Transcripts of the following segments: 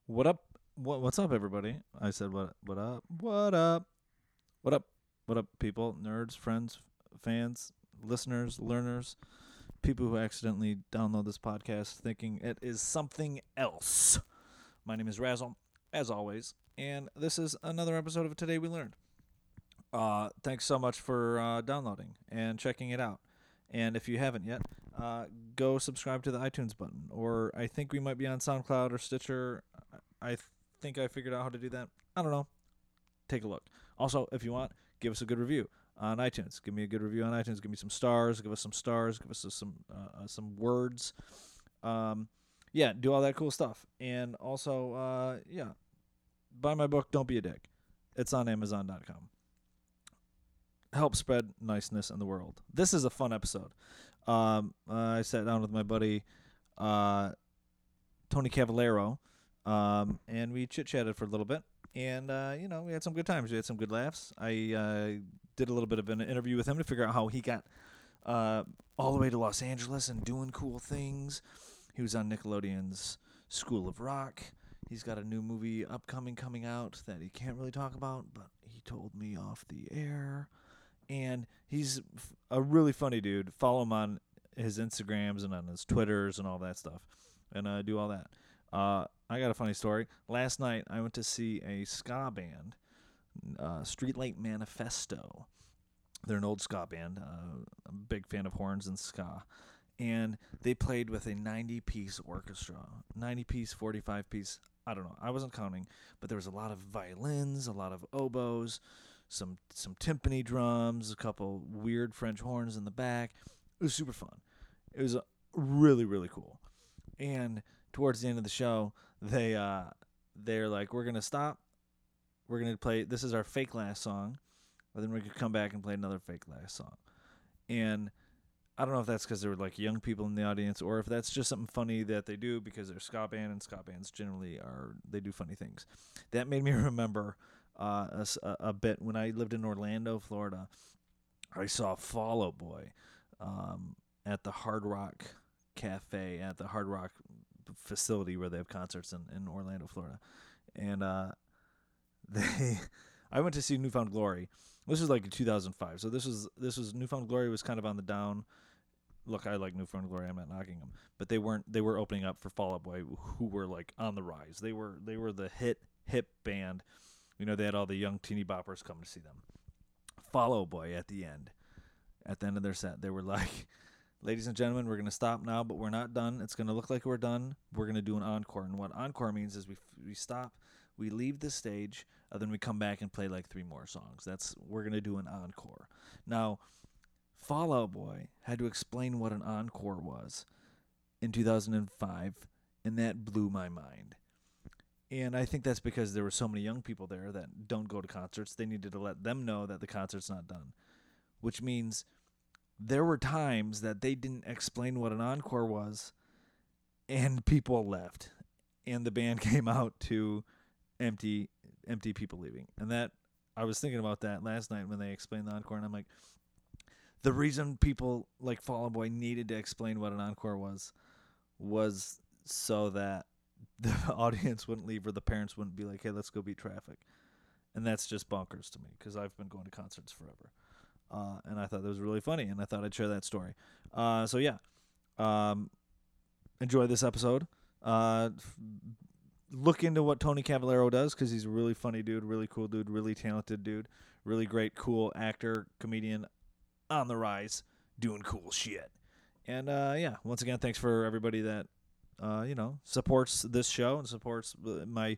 What up? What's up, everybody? I said, what up? What up? What up? What up, people? Nerds, friends, fans, listeners, learners, people who accidentally download this podcast thinking it is something else. My name is Razzle, as always, and this is another episode of Today We Learned. Thanks so much for downloading and checking it out. And if you haven't yet, go subscribe to the iTunes button. Or I think we might be on SoundCloud or Stitcher. I think I figured out how to do that. I don't know. Take a look. Also, if you want, give us a good review on iTunes. Give me a good review on iTunes. Give me some stars. Give us some stars. Give us some words. Yeah, do all that cool stuff. And also, buy my book, Don't Be a Dick. It's on Amazon.com. Help spread niceness in the world. This is a fun episode. I sat down with my buddy Tony Cavallero, and we chit-chatted for a little bit. And, we had some good times. We had some good laughs. I did a little bit of an interview with him to figure out how he got all the way to Los Angeles and doing cool things. He was on Nickelodeon's School of Rock. He's got a new movie coming out that he can't really talk about, but he told me off the air. And he's a really funny dude. Follow him on his Instagrams and on his Twitters and all that stuff. And do all that. I got a funny story. Last night, I went to see a ska band, Streetlight Manifesto. They're an old ska band. I'm a big fan of horns and ska. And they played with a 90-piece orchestra. 90-piece, 45-piece. I don't know. I wasn't counting. But there was a lot of violins, a lot of oboes, some timpani drums, a couple weird French horns in the back. It was super fun. It was really, really cool. And towards the end of the show, they're like, we're going to stop. We're going to play, this is our fake last song. But then we could come back and play another fake last song. And I don't know if that's because there were like young people in the audience or if that's just something funny that they do because they're ska band and ska bands generally they do funny things. That made me remember a bit when I lived in Orlando, Florida. I saw Fall Out Boy at the Hard Rock Cafe, at the Hard Rock facility where they have concerts in Orlando, Florida. And I went to see New Found Glory. This was like in 2005. So this was New Found Glory was kind of on the down. Look, I like New Found Glory. I'm not knocking them, but they were opening up for Fall Out Boy, who were like on the rise. They were the hip band. They had all the young teeny boppers come to see them. Fall Out Boy at the end of their set, they were like, ladies and gentlemen, we're going to stop now, but we're not done. It's going to look like we're done. We're going to do an encore. And what encore means is we stop, we leave the stage, and then we come back and play like 3 more songs. We're going to do an encore. Now, Fall Out Boy had to explain what an encore was in 2005, and that blew my mind. And I think that's because there were so many young people there that don't go to concerts. They needed to let them know that the concert's not done, which means there were times that they didn't explain what an encore was, and people left, and the band came out to empty people leaving. And that I was thinking about that last night when they explained the encore, and I'm like, the reason people like Fall Out Boy needed to explain what an encore was so that the audience wouldn't leave or the parents wouldn't be like, hey, let's go beat traffic. And that's just bonkers to me because I've been going to concerts forever. And I thought that was really funny, and I thought I'd share that story. Enjoy this episode. Look into what Tony Cavallero does because he's a really funny dude, really cool dude, really talented dude, really great, cool actor, comedian, on the rise, doing cool shit. And, once again, thanks for everybody that supports this show and supports my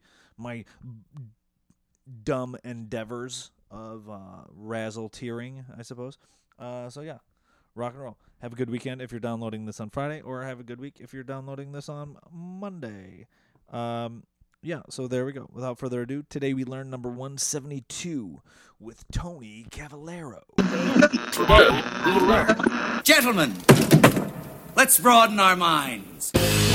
dumb endeavors of razzle tearing, I suppose. Rock and roll. Have a good weekend if you're downloading this on Friday, or have a good week if you're downloading this on Monday. So there we go. Without further ado, today we learned number 172 with Tony Cavallero. Gentlemen, let's broaden our minds.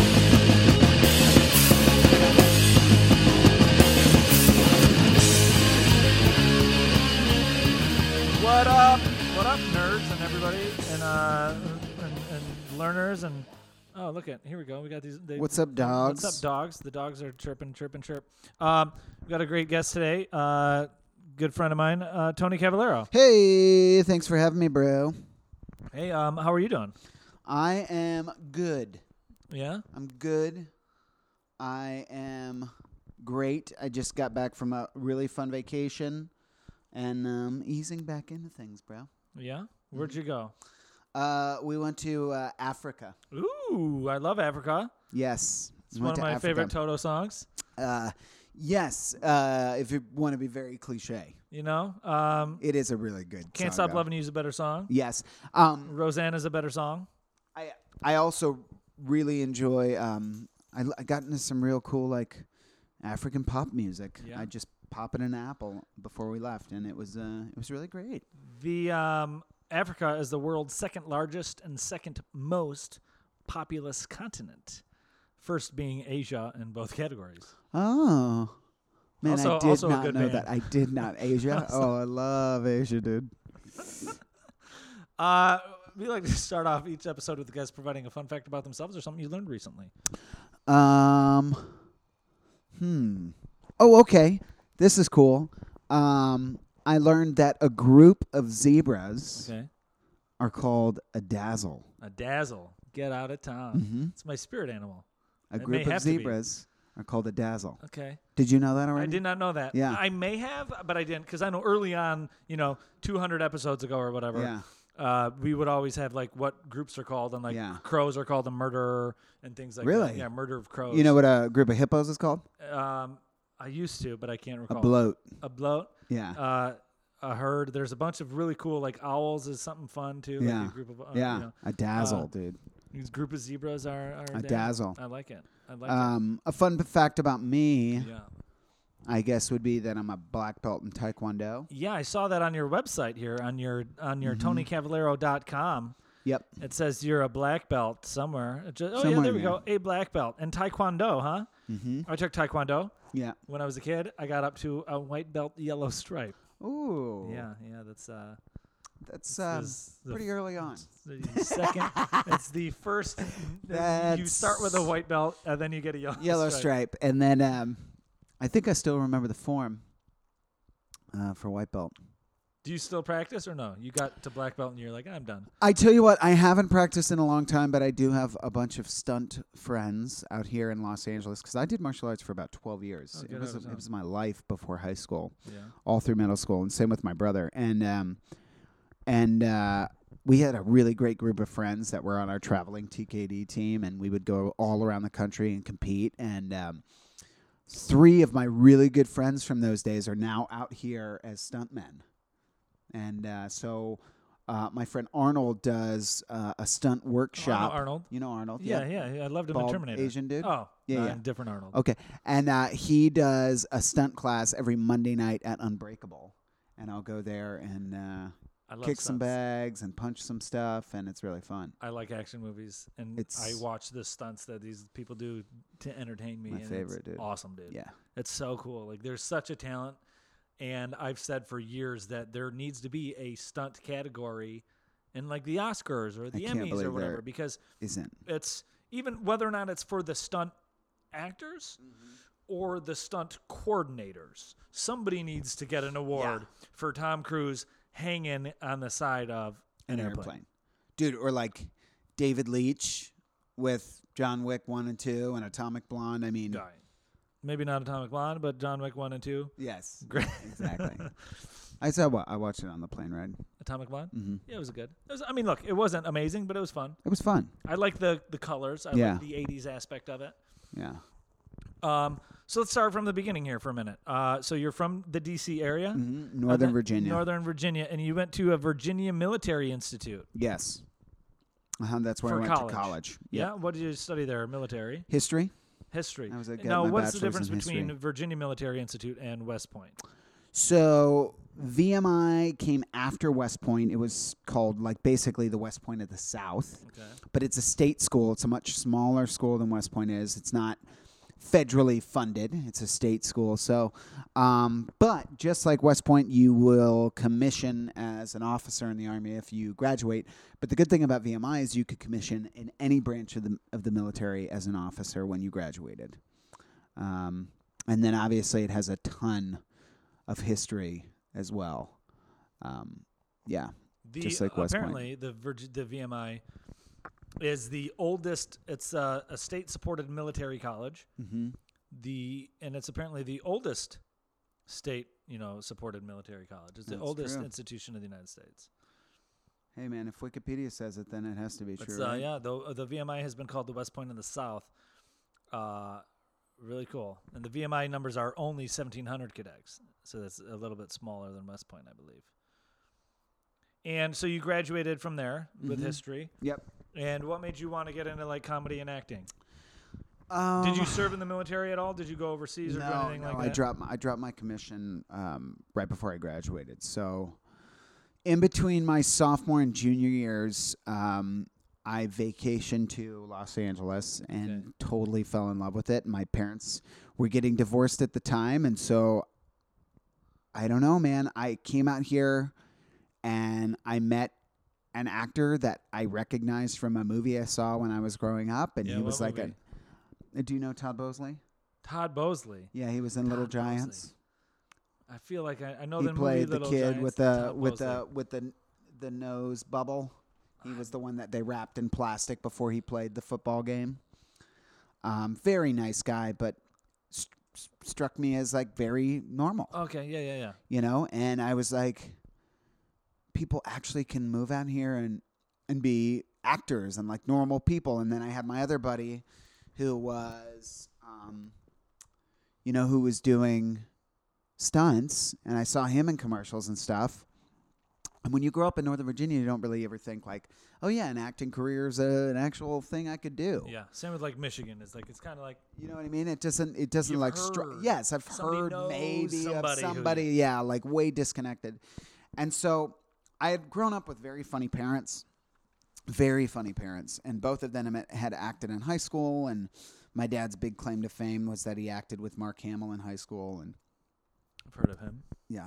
What up? What up, nerds and everybody, and learners and Oh, look at here we go. We got these. What's up, dogs? What's up, dogs? The dogs are chirping, chirping, chirp. We got a great guest today. Good friend of mine, Tony Cavallero. Hey, thanks for having me, bro. Hey, how are you doing? I am good. Yeah. I'm good. I am great. I just got back from a really fun vacation, and easing back into things, bro. Yeah. Where'd you go? We went to Africa. Ooh, I love Africa. Yes. It's one of my favorite Toto songs. Yes. If you want to be very cliche. You know? It is a really good Can't song, Stop Loving You is a better song. Yes. Rosanna's a better song. I also really enjoy. I got into some real cool like African pop music. Yeah. I just pop in an Apple before we left, and it was really great. The Africa is the world's second largest and second most populous continent, first being Asia in both categories. Oh, man, Also- I did also a not good know band. that. I did not. Asia. Oh, I love Asia, dude. We like to start off each episode with the guests providing a fun fact about themselves or something you learned recently. Oh, okay. This is cool. I learned that a group of zebras Okay. are called a dazzle. A dazzle. Get out of town. Mm-hmm. It's my spirit animal. A It may group of have to be. zebras are called a dazzle. Okay. Did you know that already? I did not know that. Yeah. I may have, but I didn't, because I know early on, 200 episodes ago or whatever, Yeah. we would always have like what groups are called, and like Yeah. crows are called a murderer and things like Really? that. Yeah, murder of crows. You know what a group of hippos is called? I used to, but I can't A recall. bloat. A bloat. Yeah. A herd. There's a bunch of really cool, like owls is something fun too. Yeah. Like a group of, Yeah. A dazzle, dude. These group of zebras are A dazzle. I like it. I like it. A fun fact about me, Yeah. I guess, would be that I'm a black belt in Taekwondo. Yeah, I saw that on your website here on your Mm-hmm. TonyCavallero.com. Yep. It says you're a black belt somewhere. Yeah, Somewhere there we in go. A black belt. And Taekwondo, huh? Mm-hmm. I took Taekwondo Yeah. when I was a kid. I got up to a white belt yellow stripe. Ooh. Yeah, that's That's pretty early on. the second. It's the first. You start with a white belt and then you get a Yellow stripe. And then I think I still remember the form for white belt. Do you still practice or no? You got to black belt and you're like, I'm done. I tell you what, I haven't practiced in a long time, but I do have a bunch of stunt friends out here in Los Angeles because I did martial arts for about 12 years. Oh, It get was out of it was my life before high school, Yeah. all through middle school, and same with my brother. And we had a really great group of friends that were on our traveling TKD team, and we would go all around the country and compete. And 3 of my really good friends from those days are now out here as stuntmen. And so my friend Arnold does a stunt workshop. Arnold. You know Arnold? Yeah, yeah. I loved him in Bald Terminator. Asian dude? Oh, Yeah, yeah. different Arnold. Okay. And he does a stunt class every Monday night at Unbreakable. And I'll go there and I love kick some stunts. bags and punch some stuff, and it's really fun. I like action movies, and It's- I watch the stunts that these people do to entertain me. My and favorite, it's dude. Awesome, dude. Yeah. It's so cool. Like, there's such a talent, and I've said for years that there needs to be a stunt category in like the Oscars or the can't Emmys or believe whatever, there because Isn't. it's even whether or not it's for the stunt actors or the stunt coordinators. Somebody needs to get an award for Tom Cruise hanging on the side of an airplane. Dude, or like David Leitch with John Wick 1 and 2 and Atomic Blonde. I mean, Dying. Maybe not Atomic Blonde, but John Wick 1 and 2. yes. Great. Exactly. I watched it on the plane ride. Atomic Blonde? Mm-hmm. Yeah, it was good. I mean, look, it wasn't amazing, but it was fun. It was fun. I like the colors. I Yeah. like the 80s aspect of it. Yeah. So let's start from the beginning here for a minute. So you're from the D.C. area? Northern Virginia. Northern Virginia. And you went to a Virginia Military Institute. Yes. That's where For I went college. to college. Yeah? What did you study there? Military? History. History. I was a- Now, my what's the bachelor's difference in between history. Virginia Military Institute and West Point? So VMI came after West Point. It was called like basically the West Point of the South. Okay. But it's a state school. It's a much smaller school than West Point is. It's not federally funded. It's a state school. So, but just like West Point, you will commission as an officer in the Army if you graduate. But the good thing about VMI is you could commission in any branch of the military as an officer when you graduated. And then obviously it has a ton of history as well. Yeah, just like West Point. Apparently, the VMI is the oldest. It's a state-supported military college. Mm-hmm. And it's apparently the oldest state, supported military college. It's the oldest institution in the United States. Hey man, if Wikipedia says it, then it has to be true. Right? Yeah, the VMI has been called the West Point in the South. Really cool. And the VMI numbers are only 1,700 cadets, so that's a little bit smaller than West Point, I believe. And so you graduated from there with history. Yep. And what made you want to get into like comedy and acting? Did you serve in the military at all? Did you go overseas or do anything like that? I dropped my commission right before I graduated. So in between my sophomore and junior years, I vacationed to Los Angeles and totally fell in love with it. My parents were getting divorced at the time, and so I don't know, man. I came out here and I met an actor that I recognized from a movie I saw when I was growing up, and he was like do you know Todd Bosley? Todd Bosley. Yeah, he was in Little Giants. I feel like I know he the played movie the Little kid Giants, with the nose bubble. He was the one that they wrapped in plastic before he played the football game. Very nice guy, but struck me as like very normal. Okay, yeah. And I was like, people actually can move out here and be actors and like normal people. And then I had my other buddy who was, who was doing stunts, and I saw him in commercials and stuff. And when you grow up in Northern Virginia, you don't really ever think like, oh yeah, an acting career is an actual thing I could do. Yeah, same with like Michigan. It's kind of like, you know what I mean? It doesn't like yes, I've heard maybe of somebody, yeah, like way disconnected. And so I had grown up with very funny parents, and both of them had acted in high school. And my dad's big claim to fame was that he acted with Mark Hamill in high school. And I've heard of him. Yeah,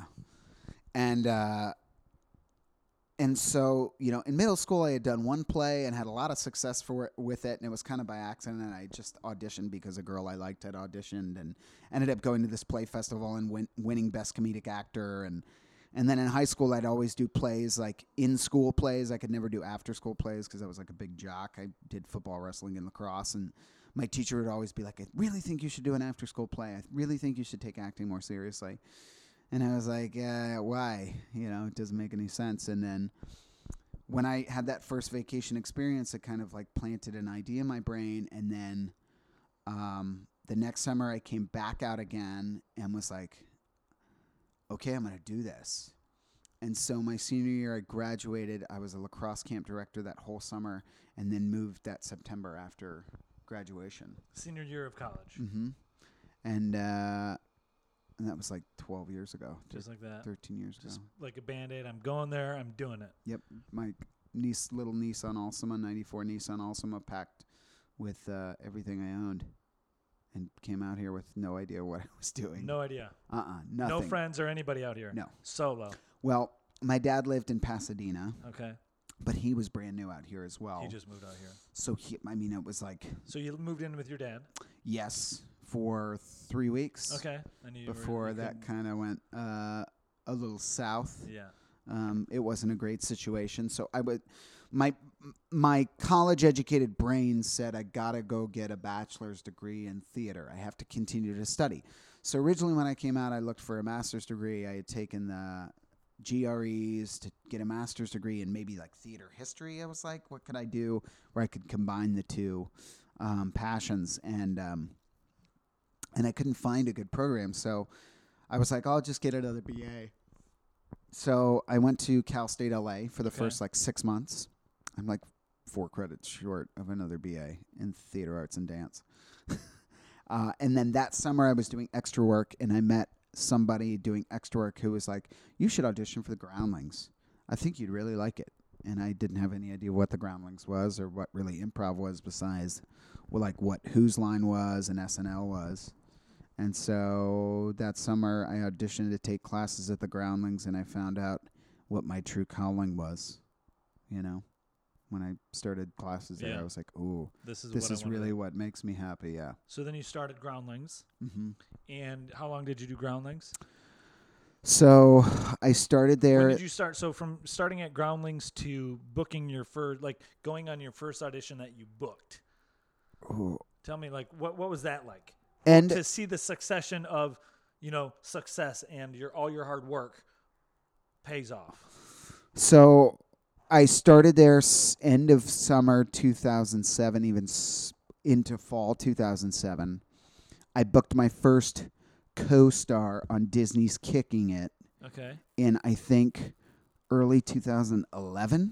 and so, in middle school, I had done one play and had a lot of success with it, and it was kind of by accident. And I just auditioned because a girl I liked had auditioned, and ended up going to this play festival and winning Best Comedic Actor. And then in high school, I'd always do plays, like in-school plays. I could never do after-school plays because I was like a big jock. I did football, wrestling, and lacrosse, and my teacher would always be like, I really think you should do an after-school play. I really think you should take acting more seriously. And I was like, why? It doesn't make any sense. And then when I had that first vacation experience, it kind of like planted an idea in my brain. And then the next summer I came back out again and was like, okay, I'm going to do this. And so my senior year, I graduated. I was a lacrosse camp director that whole summer, and then moved that September after graduation. Senior year of college. Mm-hmm. And that was like 12 years ago. Just like that. 13 years ago. Like a Band-Aid. I'm going there. I'm doing it. Yep. My little Nissan Altima, 94 Nissan Altima, packed with everything I owned, and came out here with no idea what I was doing. No idea. Nothing. No friends or anybody out here? No. Solo? Well, my dad lived in Pasadena. Okay. But he was brand new out here as well. He just moved out here. So, it was like... So you moved in with your dad? Yes. For 3 weeks. Okay. Before that kind of went a little south. Yeah. It wasn't a great situation. So my college-educated brain said I gotta go get a bachelor's degree in theater. I have to continue to study. So originally when I came out, I looked for a master's degree. I had taken the GREs to get a master's degree in maybe like theater history. I was like, what could I do where I could combine the two passions? And I couldn't find a good program, so I was like, I'll just get another BA. So I went to Cal State LA for the first 6 months. I'm like 4 credits short of another BA in theater arts and dance. And then that summer I was doing extra work, and I met somebody doing extra work who was like, you should audition for the Groundlings. I think you'd really like it. and I didn't have any idea what the Groundlings was or what really improv was besides, well, like what Whose Line was and SNL was. And so that summer, I auditioned to take classes at the Groundlings, and I found out what my true calling was. You know, when I started classes there, Yeah. I was like, "Ooh, This is this what is I wanna really do. what makes me happy." Yeah. So then you started Groundlings, hmm and how long did you do Groundlings? So I started When there. did you start? So from starting at Groundlings to booking your first, like going on your first audition that you booked. Ooh. Tell me, like, what was that like? And To see the succession of, success and all your hard work pays off. so I started there end of summer 2007, even into fall 2007. I booked my first co-star on Disney's Kicking It Okay. in, I think, early 2011.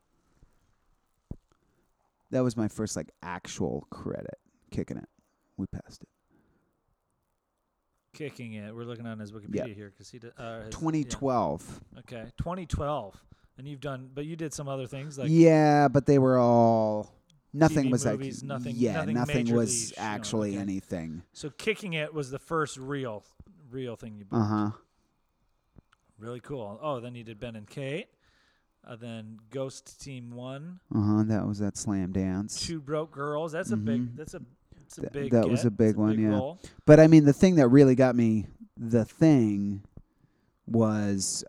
That was my first actual credit. Kicking It. We passed it. Kicking It. We're looking on his Wikipedia Yep. here because he did. 2012. Yeah. Okay. 2012. And you did some other things like Yeah, but they were all. Nothing TV was movies, nothing- Yeah, nothing nothing majorly was shown, actually okay. anything. So Kicking It was the first real thing you booked. Uh huh. Really cool. Oh, then you did Ben and Kate. Then Ghost Team 1, That was that Slam Dance. Two Broke Girls. That's a big. Mhm. It's a Th- big. that was get. a big It's one, yeah. role. But I mean, the thing that really got me, was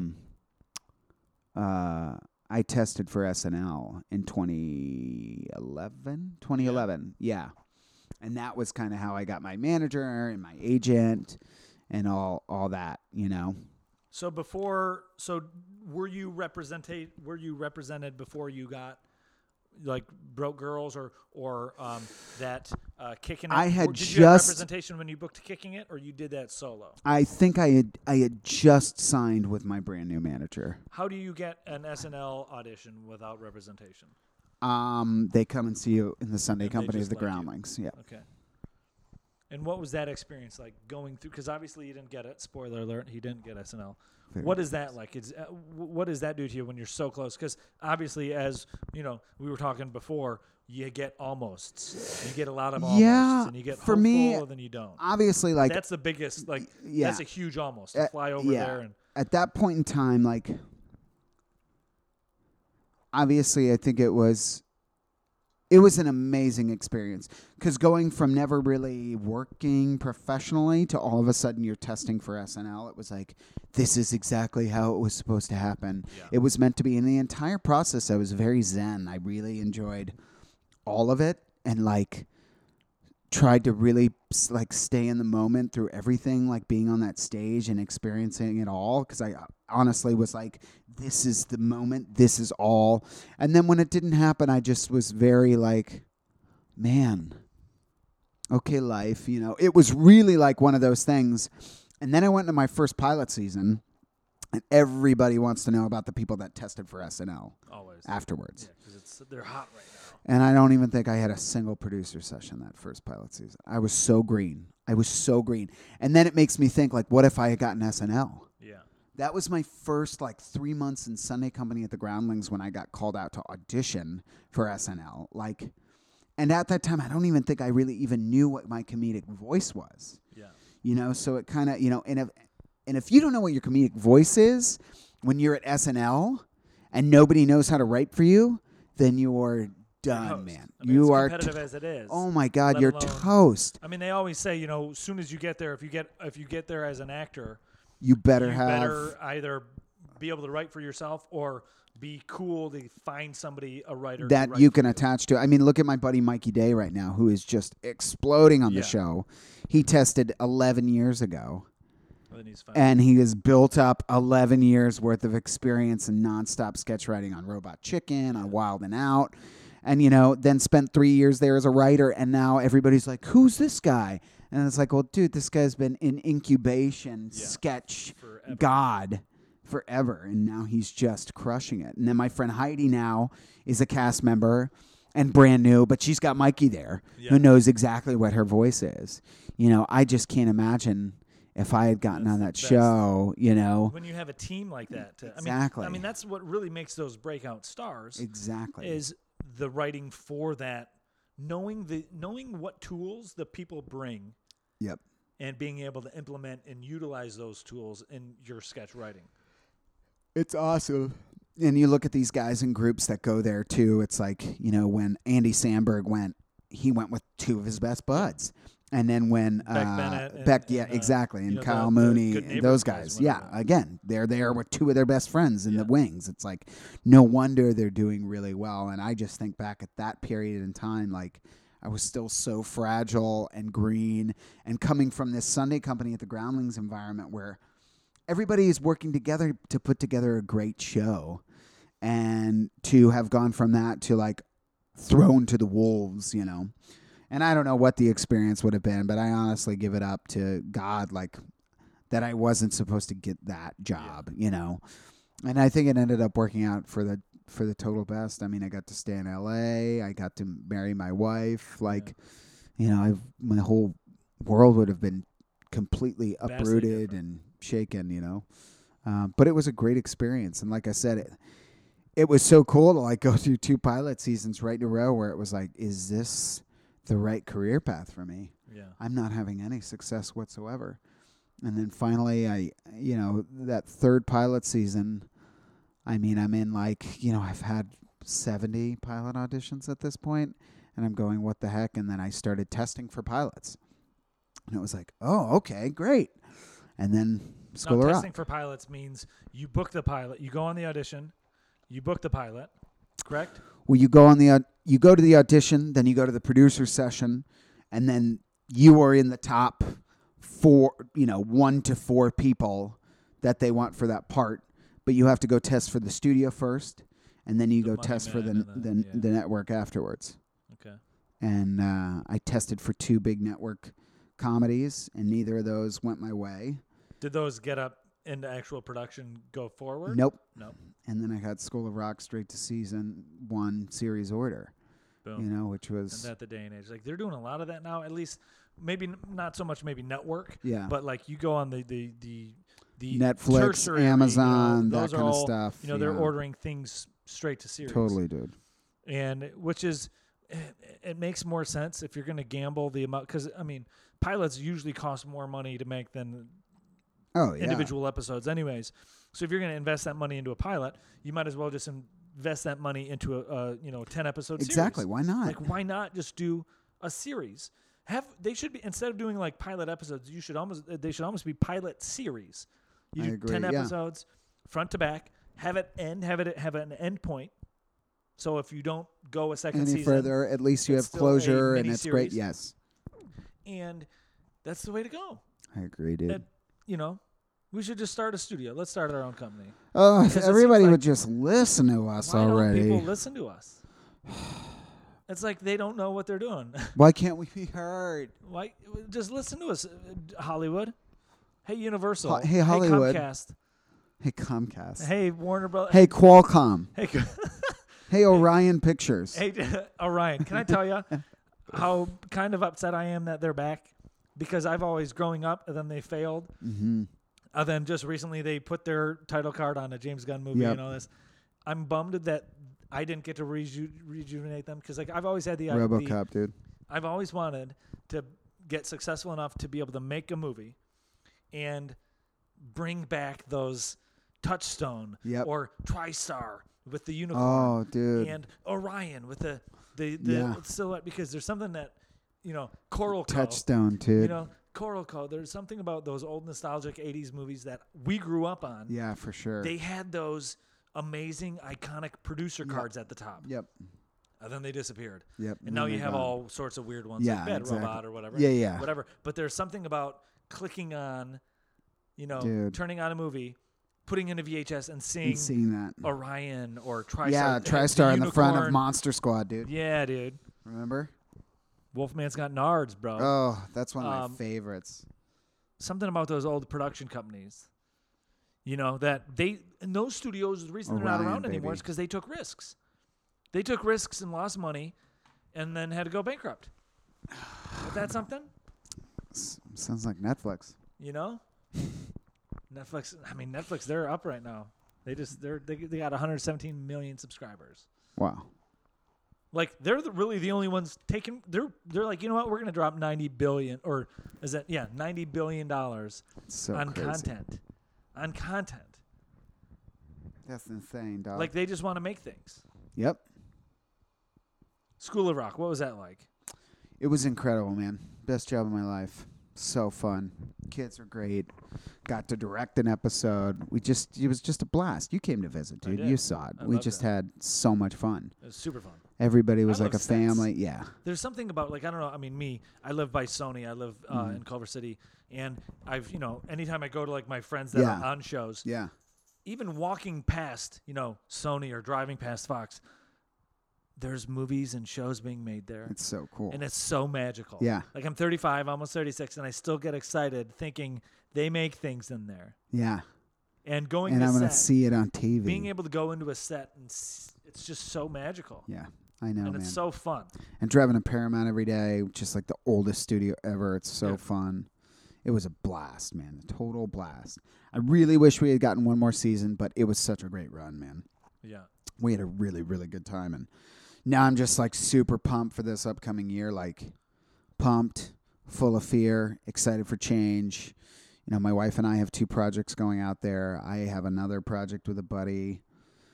I tested for SNL in 2011. 2011, yeah. And that was kind of how I got my manager and my agent and all that, So were you represented before you got like Broke Girls or that Kicking It? I had Or did you have just- representation when you booked Kicking It, or you did that solo? I think I had just signed with my brand new manager. How do you get an SNL audition without representation? They come and see you in the Sunday And they Company of just the like you. Groundlings. Yeah. Okay. And what was that experience like going through? Because obviously you didn't get it. Spoiler alert: he didn't get SNL. Very What is that like? What does that do to you when you're so close? Because obviously, as we were talking before, you get almosts. You get a lot of almosts, Yeah, and you get for me, hopeful, then you don't. Obviously, That's the biggest. yeah. That's a huge almost to fly over yeah. there and. At that point in time, obviously, I think it was an amazing experience because going from never really working professionally to all of a sudden you're testing for SNL, it was like, this is exactly how it was supposed to happen. Yeah. It was meant to be. In the entire process, I was very zen. I really enjoyed all of it and tried to really stay in the moment through everything, being on that stage and experiencing it all, because I honestly was like, this is the moment, this is all. And then when it didn't happen, I just was very man, okay, life, it was really one of those things. And then I went into my first pilot season, and everybody wants to know about the people that tested for SNL Always. afterwards. Yeah, because they're hot right now. And I don't even think I had a single producer session that first pilot season. I was so green. And then it makes me think, what if I had gotten SNL? Yeah. That was my first 3 months in Sunday Company at the Groundlings when I got called out to audition for SNL. And at that time, I don't even think I really even knew what my comedic voice was. Yeah. So it kind of, and if you don't know what your comedic voice is when you're at SNL and nobody knows how to write for you, then you're done, Toast. man. I mean, You as are competitive as it is. oh my God, let you're alone- toast. I mean, they always say, as soon as you get there, if you get there as an actor, You better you have better either be able to write for yourself or be cool to find somebody, a writer to that write you for can attach to. I mean, look at my buddy Mikey Day right now, who is just exploding on the Yeah. show. He tested 11 years ago, And then he's fine. and he has built up 11 years worth of experience in nonstop sketch writing on Robot Chicken, on Wild and Out, and then spent 3 years there as a writer, and now everybody's like, who's this guy? And it's like, well, dude, this guy's been in incubation sketch Forever. god forever, and now he's just crushing it. And then my friend Heidi now is a cast member and brand new, but she's got Mikey there, Yeah. who knows exactly what her voice is. I just can't imagine if I had gotten That's on the that best. show, you know. When you have a team like that. Exactly. I mean, that's what really makes those breakout stars. Exactly. Is the writing for that, knowing what tools the people bring Yep. and being able to implement and utilize those tools in your sketch writing. It's awesome. And you look at these guys in groups that go there too. It's like, you know, when Andy Samberg went, he went with two of his best buds. And then when Beck Bennett and, exactly, and you know, Kyle the Mooney, Good and Neighbors those guys, guys, yeah, whatever. again, they're there with two of their best friends in the Yeah. wings. It's like, no wonder they're doing really well. And I just think back at that period in time, like I was still so fragile and green, and coming from this Sunday company at the Groundlings environment where everybody is working together to put together a great show, and to have gone from that to like thrown to the wolves, you know. And I don't know what the experience would have been, but I honestly give it up to God, like that I wasn't supposed to get that job, you know. And I think it ended up working out for the total best. I mean, I got to stay in LA, I got to marry my wife, like, you know, my whole world would have been completely Vastly uprooted different. and shaken, you know. But it was a great experience, and like I said, it was so cool to like go through 2 pilot seasons right in a row where it was like, is this the right career path for me? Yeah. I'm not having any success whatsoever. And then finally, you know, that 3rd pilot season, I mean, I'm in like, you know, I've had 70 pilot auditions at this point, and I'm going, what the heck? And then I started testing for pilots. And it was like, oh, okay, great. And then School Now, of Rock. testing for pilots means you book the pilot, you go on the audition, you book the pilot, correct? Well, you go to the audition, then you go to the producer session, and then you are in the top 4, you know, 1 to 4 people that they want for that part. But you have to go test for the studio first, and then you The go money test for man and the network afterwards. Okay. And I tested for 2 big network comedies, and neither of those went my way. Did those get up into actual production go forward? Nope. Nope. And then I got School of Rock straight to season 1 series order, Boom. you know, which was And that the day and age. Like they're doing a lot of that now, at least maybe not so much maybe network, yeah. but like you go on the Netflix, tertiary, Amazon, you know, that those are kind of all, stuff. You know, they're yeah. ordering things straight to series. Totally, dude. And which is, it makes more sense if you're going to gamble the amount, because I mean, pilots usually cost more money to make than Oh, yeah. individual episodes anyways. So if you're going to invest that money into a pilot, you might as well just invest that money into a 10 episode Exactly. series. Why not? Like why not just do a series? They should be, instead of doing like pilot episodes, they should almost be pilot series. You I do agree, 10 yeah. episodes front to back, have an end point. So if you don't go a second Any season further, at least you it's have still closure, a and it's great. miniseries. Yes. And that's the way to go. I agree, dude. It- You know, we should just start a studio. Let's start our own company. Oh, if because it everybody seems would like- just listen to us Why already. don't people listen to us? It's like they don't know what they're doing. Why can't we be heard? Why? Just listen to us, Hollywood. Hey, Universal. Hey, Hollywood. Hey, Comcast. Hey, Comcast. Hey, Warner Brothers. Hey, Qualcomm. Hey, Hey, Orion Pictures. hey, Orion. Can I tell you how kind of upset I am that they're back? Because I've always growing up, and then they failed. Mm-hmm. And then just recently they put their title card on a James Gunn movie Yep. and all this. I'm bummed that I didn't get to rejuvenate them because like I've always had the RoboCop, dude. I've always wanted to get successful enough to be able to make a movie and bring back those Touchstone Yep. or TriStar with the unicorn Oh, dude. and Orion with the Yeah. silhouette, because there's something that, you know, Coral Co. Touchstone, dude. You know, Coral Co. There's something about those old nostalgic 80s movies that we grew up on. Yeah, for sure. They had those amazing, iconic producer cards at the top. Yep. And then they disappeared. Yep. And now you they're have gone. all sorts of weird ones, Yeah, like Bad exactly. Robot or whatever. Yeah, yeah. Whatever. But there's something about clicking on, you know, Dude. turning on a movie, putting in a VHS and seeing And seeing that. Orion or TriStar. Yeah, TriStar in the front of unicorn. Monster Squad, dude. Yeah, dude. Remember? Wolfman's got nards, bro. Oh, that's one of Um, my favorites. Something about those old production companies. You know, that and those studios, the reason they're not Orion, around anymore baby. is because they took risks. They took risks and lost money and then had to go bankrupt. Is that something? Sounds like Netflix. You know, Netflix. I mean, Netflix. They're up right now. They got 117 million subscribers. Wow. Like they're really the only ones taking. They're like, you know what? We're gonna drop 90 billion, or is that $90 billion So on crazy. content. On content. That's insane, dog. Like they just want to make things. Yep. School of Rock. What was that like? It was incredible, man. Best job of my life. So fun. Kids are great. Got to direct an episode. It was just a blast. You came to visit, dude. did. You saw it. I We loved just it. had so much fun. It was super fun. Everybody was I like a love sets. family. Yeah. There's something about, like, I don't know. I mean, I live by Sony. I live in Culver City, and I've, anytime I go to like my friends that Yeah. are on shows, Yeah. even walking past, Sony or driving past Fox, there's movies and shows being made there. It's so cool. And it's so magical. Yeah. Like I'm 35, almost 36, and I still get excited thinking they make things in there. Yeah. And going And to I'm going to set, see it on TV. being able to go into a set, and it's just so magical. Yeah. I know, And man. it's so fun. And driving to Paramount every day, just like the oldest studio ever. It's so Yeah. fun. It was a blast, man. A total blast. I really wish we had gotten one more season, but it was such a great run, man. Yeah. We had a really, really good time. And now I'm just like super pumped for this upcoming year. Like pumped, full of fear, excited for change. My wife and I have 2 projects going out there. I have another project with a buddy.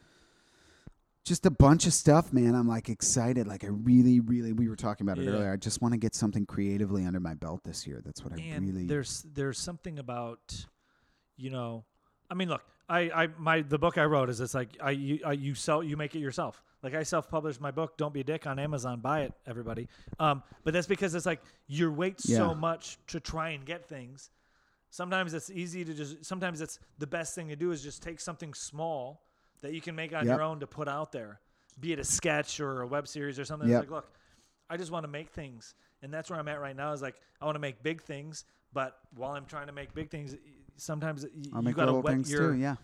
Just a bunch of stuff, man. I'm like excited. Like I really, really, we were talking about it Yeah. earlier. I just want to get something creatively under my belt this year. That's what I And really. there's something about, I mean, look, the book I wrote is, it's like you make it yourself. Like I self-published my book, Don't Be a Dick, on Amazon. Buy it, everybody. But that's because it's like you wait so Yeah. much to try and get things. Sometimes it's easy to sometimes it's the best thing to do is just take something small that you can make on Yep. your own to put out there, be it a sketch or a web series or something. Yep. It's like, look, I just want to make things. And that's where I'm at right now, is like, I want to make big things, but while I'm trying to make big things, sometimes I'll you make got to little wet things your, too. Yeah.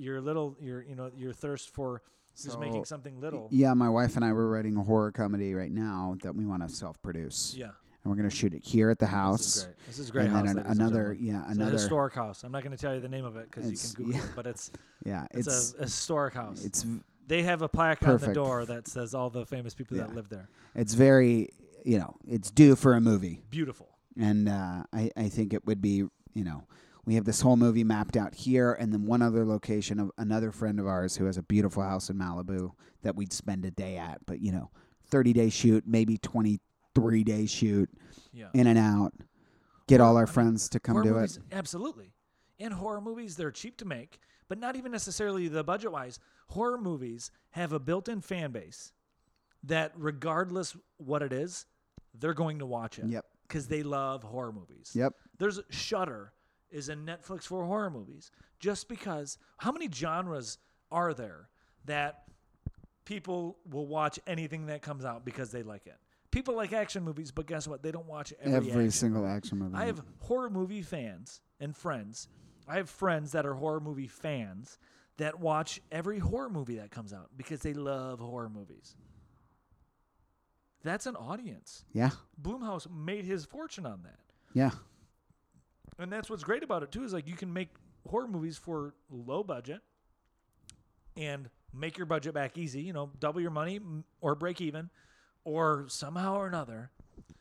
your thirst for just So, making something little. Yeah, my wife and I were writing a horror comedy right now that we want to self-produce. Yeah. And we're going to shoot it here at the house. This is great. This is a great And house. then ladies and another, gentlemen. It's a another. historic house. I'm not going to tell you the name of it because you It's- can Google yeah. it, but it's Yeah, a historic house. it's They have a plaque on the perfect. door that says all the famous people that Yeah. live there. it's very, it's due for a movie. Beautiful. And I think it would be, we have this whole movie mapped out here, and then one other location of another friend of ours who has a beautiful house in Malibu that we'd spend a day at. But 30-day shoot, maybe 23-day shoot, Yeah. in and out. Get all I our mean, friends to come horror do movies, it. Absolutely. And horror movies, they're cheap to make, but not even necessarily the budget-wise. Horror movies have a built-in fan base that, regardless what it is, they're going to watch it. Yep. Because they love horror movies. Yep. There's Shudder is a Netflix for horror movies. Just because, how many genres are there that people will watch anything that comes out because they like it? People like action movies, but guess what? They don't watch every action single action movie. I have horror movie fans and friends. I have friends that are horror movie fans that watch every horror movie that comes out because they love horror movies. That's an audience. Yeah. Blumhouse made his fortune on that. Yeah. And that's what's great about it too, is like you can make horror movies for low budget and make your budget back easy, double your money or break even, or somehow or another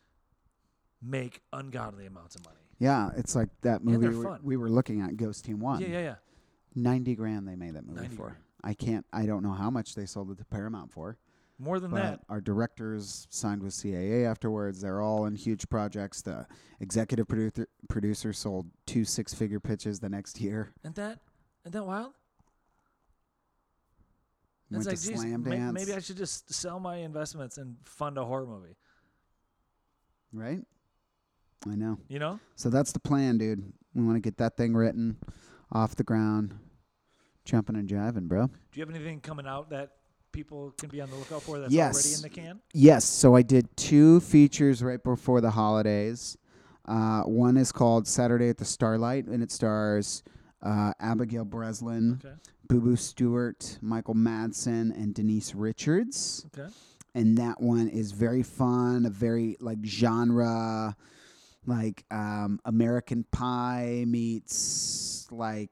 make ungodly amounts of money. Yeah, it's like that movie they're fun. we were looking at, Ghost Team 1. Yeah. $90,000 they made that movie 90 for. grand. I don't know how much they sold it to Paramount for. More than But that. our directors signed with CAA afterwards. They're all in huge projects. The executive producer sold 2 6-figure pitches the next year. Isn't that wild? Went It's to like, geez, Slam Dance. maybe I should just sell my investments and fund a horror movie. Right? I know. So that's the plan, dude. We want to get that thing written, off the ground, jumping and jiving, bro. Do you have anything coming out that people can be on the lookout for that's Yes. already in the can? Yes. So I did 2 features right before the holidays. One is called Saturday at the Starlight, and it stars Abigail Breslin, Okay. Boo Boo Stewart, Michael Madsen, and Denise Richards. Okay. And that one is very fun, a very like genre like American Pie meets like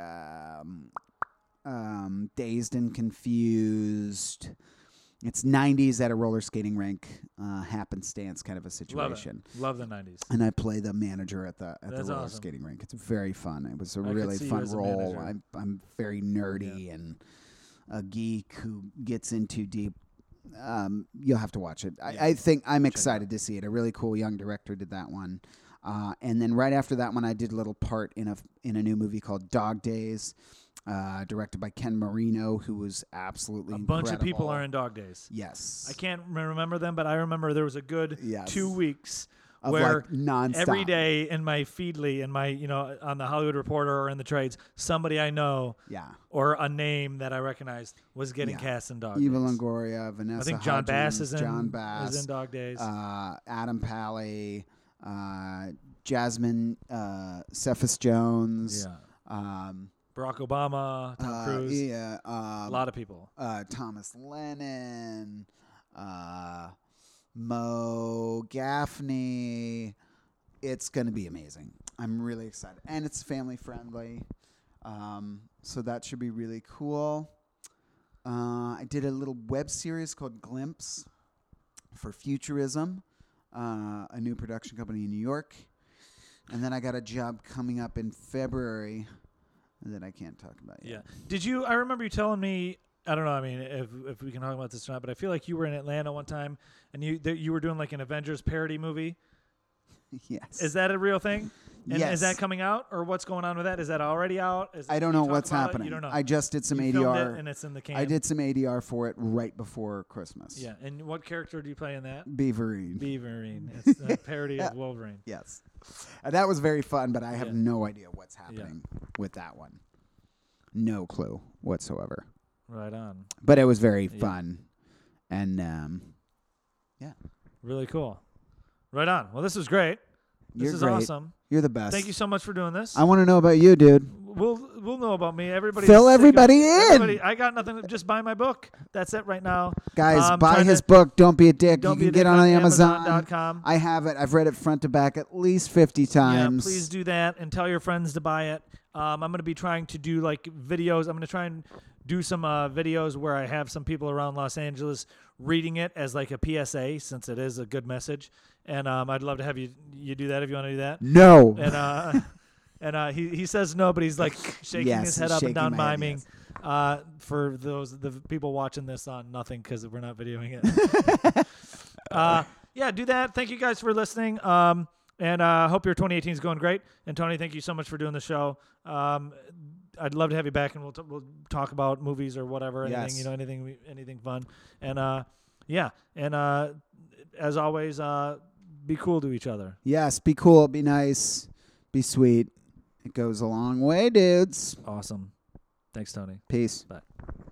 Dazed and Confused. It's 90s at a roller skating rink, happenstance kind of a situation. Love the 90s. And I play the manager at the That's roller awesome. skating rink. It's very fun. It was a I could really see you fun as a role. manager. I'm very nerdy and a geek who gets in too deep. You'll have to watch it. I think I'm excited to see it. A really cool young director did that one. And then right after that one, I did a little part in a new movie called Dog Days, directed by Ken Marino, who was absolutely incredible. Bunch of people are in Dog Days. Yes. I can't remember them, but I remember there was a good 2 weeks Of where like nonstop. every day in my Feedly, in my on the Hollywood Reporter or in the trades, somebody I know or a name that I recognized was getting cast in Dog Eva Days. Longoria, Vanessa I think John Bass Hudgens, is in John Bass, is in Dog Days. Adam Pally, Jasmine Cephas Jones. Yeah. Barack Obama, Tom Cruise. Yeah. A lot of people. Thomas Lennon, Mo Gaffney. It's going to be amazing. I'm really excited. And it's family friendly. So that should be really cool. I did a little web series called Glimpse for Futurism, a new production company in New York. And then I got a job coming up in February that I can't talk about yet. Yeah. Did you? I remember you telling me. I don't know. I mean, if we can talk about this or not, but I feel like you were in Atlanta one time and you were doing like an Avengers parody movie. Yes. Is that a real thing? And Yes. Is that coming out, or what's going on with that? Is that already out? I don't know what's happening. You don't know. I just did some You filmed ADR. it and it's in the can. I did some ADR for it right before Christmas. Yeah. And what character do you play in that? Beaverine. Beaverine. It's a parody of Wolverine. Yes. That was very fun, but I have Yeah. no idea what's happening with that one. No clue whatsoever. Right on. But it was very fun. And, Really cool. Right on. Well, this was great. This You're is great. awesome. You're the best. Thank you so much for doing this. I want to know about you, dude. We'll know about me. Everybody Fill everybody in. I got nothing. Just buy my book. That's it right now. Guys, buy trying his to- book, Don't Be a Dick. Don't You Be can a get Dick on Amazon. Amazon.com. I have it. I've read it front to back at least 50 times. Yeah, please do that and tell your friends to buy it. I'm going to be trying to do like videos. I'm going to try and do some videos where I have some people around Los Angeles reading it as like a PSA, since it is a good message. And I'd love to have you do that if you want to do that. No. And he says no, but he's like shaking his head up and shaking down, my head, miming. yes. For the people watching this on nothing because we're not videoing it. Yeah, do that. Thank you guys for listening. And hope your 2018 is going great. And Tony, thank you so much for doing the show. I'd love to have you back, and we'll talk about movies or whatever, anything Yes. anything fun. And as always, be cool to each other. Yes, be cool, be nice, be sweet. It goes a long way, dudes. Awesome. Thanks, Tony. Peace. Bye.